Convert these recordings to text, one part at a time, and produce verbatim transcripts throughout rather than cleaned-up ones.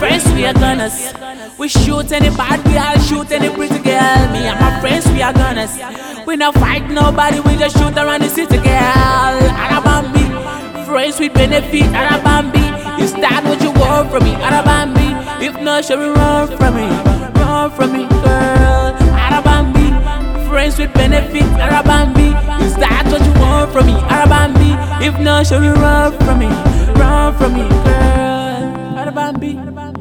friends, we are gunners. We shoot any bad, we all shoot any pretty girl. Me and my friends, we are gunners. We not fight nobody, we just shoot around the city, girl. Arabambi, friends with benefit, Arabambi. Is that what you want from me, Arabambi? If not, shall we run from me, run from me, girl. Arabambi, friends with benefit, Arabambi. Is that what you want from me, Arabambi? If not, shall we run from me, run from me, girl. Arabambi,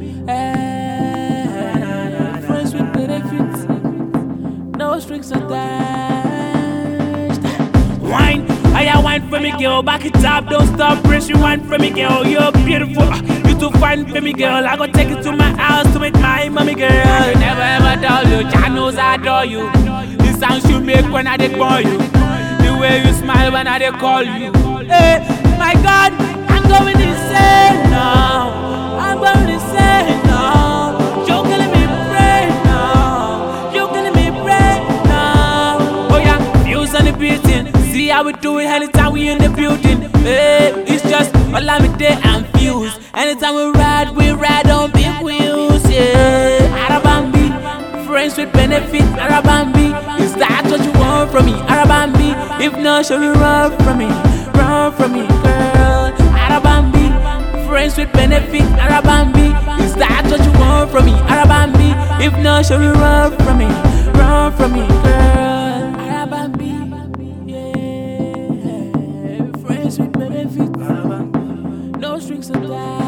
eh, friends with benefits, no strings attached. Wine, I wine for me, girl. Back it up, don't stop, press you wine for me, girl. You're beautiful, you too fine for me, girl. I gonna take you to my house to meet my mommy, girl. I never ever tell you, Jah knows I adore you. The sounds you make when I dey call you, the way you smile when I dey call you. Hey, my God, I'm going insane now. I'm going insane now. You're killing me brain now. You're killing me brain now. Oh yeah, views on the beating. See how we do it anytime we in the building. Hey, it's just all I'm day and fuse. Anytime we ride, we ride on big wheels. Yeah, Arabambi, friends with benefit, Arabambi. Is that what you want from me, Arabambi? If not, shall we run from me, run from me, girl. Arabambi, friends with benefit, Arabambi. Is that what you want from me, Arabambi? If not, shall we run from me, run from me, girl. Arabambi, yeah, friends with benefit, no strings attached.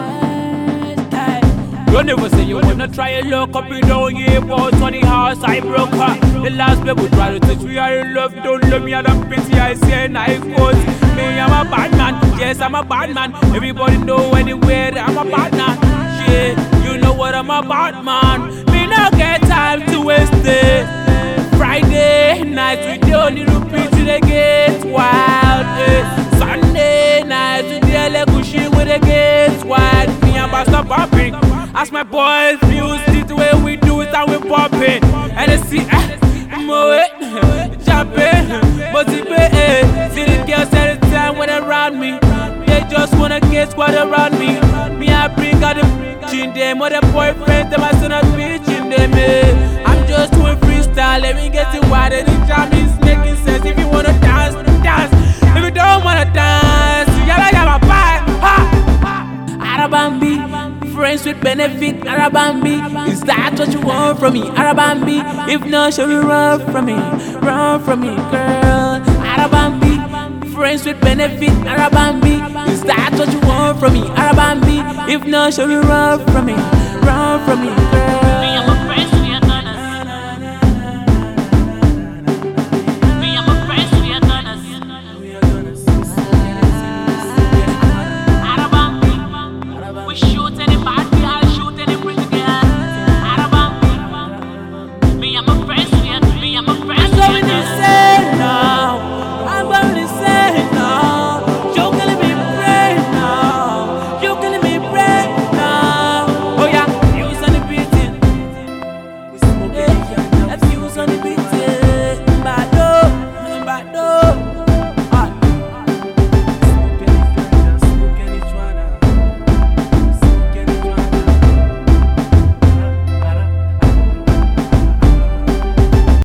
You never say you wanna try and look up and down, yeah, but on the house I broke her. The last people try to teach me how to love, don't love me, I don't pity, I say and I quote. Me, I'm a bad man, yes, I'm a bad man. Everybody know anywhere that I'm a bad man. Yeah, you know what I'm about, man. Me not get time to waste it. Friday night, we don't need to repeat to the gate wild. Eh. Sunday night, we deal like Gucci with the gates wide. Me and Basta popping. As my boys feel see the way we do it and we popping. And they see, eh, moe, jumping, motivate, eh. See the girls every time when they're around me. They just wanna get squad around me. Me, I bring out the in them, or the boyfriend, them I son of bitch in them, eh. I'm just doing freestyle, let me get it wild, and the jam is making sense. If you wanna dance, dance. If you don't wanna dance, you gotta have a vibe, ha! Arabambi, friends with benefit, Arabambi. Is that what you want from me, Arabambi? If not, shall we run from me, run from me, girl. Arabambi, friends with benefit, Arabambi. Is that what you want from me, Arabambi? If not, shall we run from me, run from me, girl.